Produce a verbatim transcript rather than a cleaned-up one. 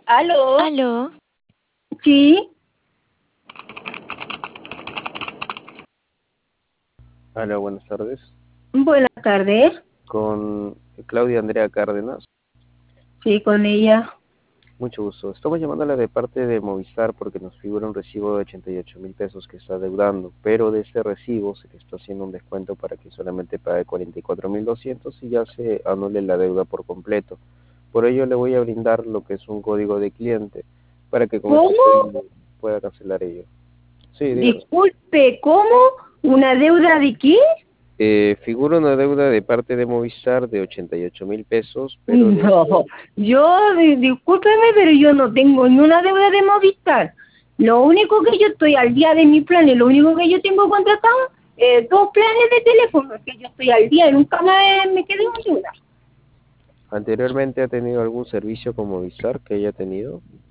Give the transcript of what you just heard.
¿Aló? Aló, Sí, Hola, buenas tardes. buenas tardes. Con Claudia Andrea Cárdenas. Sí, con ella. Mucho gusto. Estamos llamándola de parte de Movistar porque nos figura un recibo de ochenta y ocho mil pesos que está deudando, pero de ese recibo se le está haciendo un descuento para que solamente pague cuarenta y cuatro mil doscientos y ya se anule la deuda por completo. Por ello le voy a brindar lo que es un código de cliente para que con este ¿Cómo? código pueda cancelar ello. Sí, dígame. Disculpe, ¿cómo? ¿Una deuda de qué? Eh, figura una deuda de parte de Movistar de ochenta y ocho mil pesos, pero de No, yo, di- discúlpeme, pero yo no tengo ni una deuda de Movistar. Lo único que yo estoy al día de mi plan y lo único que yo tengo contratado es dos planes de teléfono, que yo estoy al día y nunca me, me quedé en deuda. ¿Anteriormente ha tenido algún servicio con Movistar que haya tenido?